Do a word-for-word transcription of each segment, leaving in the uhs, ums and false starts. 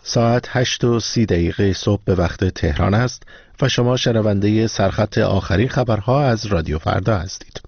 ساعت هشت و سی دقیقه صبح به وقت تهران است و شما شنونده سرخط آخرین خبرها از رادیو فردا هستید.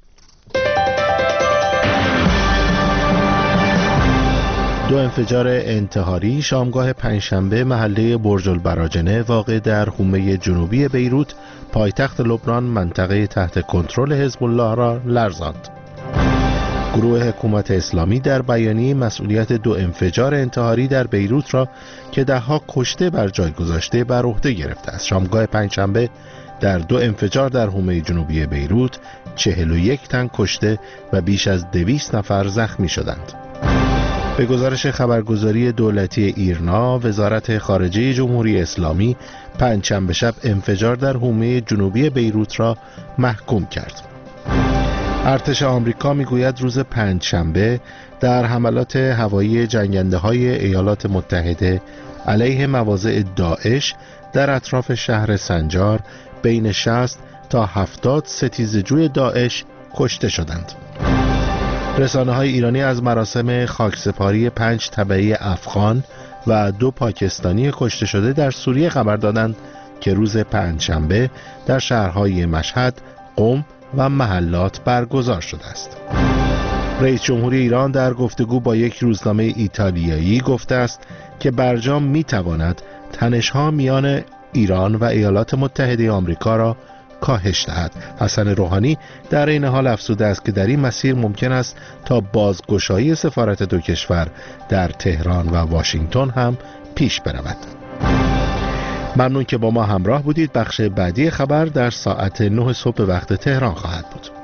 دو انفجار انتحاری شامگاه پنجشنبه محله برج البراجنه واقع در حومه جنوبی بیروت پایتخت لبنان منطقه تحت کنترل حزب الله را لرزاند. گروه حکومت اسلامی در بیانیه مسئولیت دو انفجار انتحاری در بیروت را که ده‌ها کشته بر جای گذاشته بر عهده گرفته است. شامگاه پنجشنبه در دو انفجار در حومه جنوبی بیروت چهل و یک تن کشته و بیش از دویست نفر زخمی شدند. به گزارش خبرگزاری دولتی ایرنا، وزارت خارجه جمهوری اسلامی پنجشنبه شب انفجار در حومه جنوبی بیروت را محکوم کرد. ارتش آمریکا میگوید روز پنجشنبه در حملات هوایی جنگنده‌های ایالات متحده علیه مواضع داعش در اطراف شهر سنجار بین شصت تا هفتاد ستیزجوی داعش کشته شدند. رسانه‌های ایرانی از مراسم خاکسپاری پنج تبعی افغان و دو پاکستانی کشته شده در سوریه خبر دادند که روز پنجشنبه در شهرهای مشهد، قم و محلات برگزار شده است. رئیس جمهور ایران در گفتگو با یک روزنامه ایتالیایی گفته است که برجام می‌تواند تنش‌ها میان ایران و ایالات متحده آمریکا را کاهش دهد. حسن روحانی در این حال افزوده است که در این مسیر ممکن است تا بازگشایی سفارت دو کشور در تهران و واشنگتن هم پیش برود. ممنون که با ما همراه بودید. بخش بعدی خبر در ساعت نه صبح وقت تهران خواهد بود.